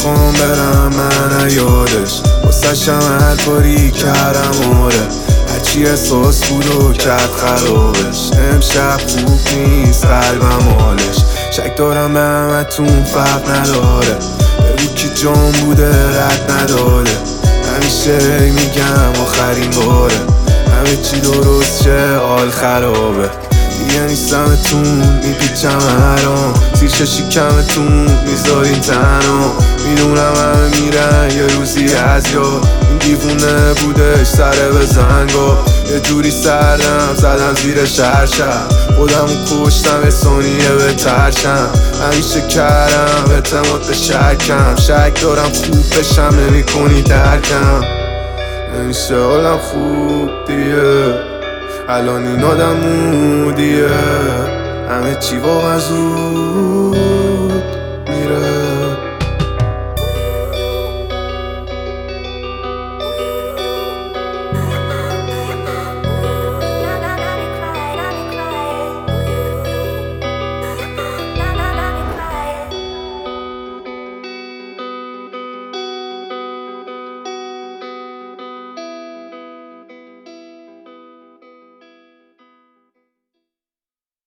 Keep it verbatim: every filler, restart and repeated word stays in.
نمیخوام برم من یادش واسه هر کاری کردم آره هرچی احساس بود و کرد خرابش امشب خوب نیست قلبم حالش شک دارم به همتون فرق نداره بگو کی جان بوده رد نداره همیشه میگم آخرین باره همه چی درست شه حال خرابه دیگه نیستمتون میپیچم هرام سیر شکمتون میذارین تنها میدونم همه میرن یه روزی از یاد این دیوونه بودش سره به زنگا یه جوری سردم زدم زیرش هر شب خودمو کشتم یه ثانیه به ترشم همیشه کردم اعتماد به شکم شک دارم خوب بشم نمی کنی درکم نمیشه حالم خوب دیگه الان این آدم مودیه همه چی واقعا زود میره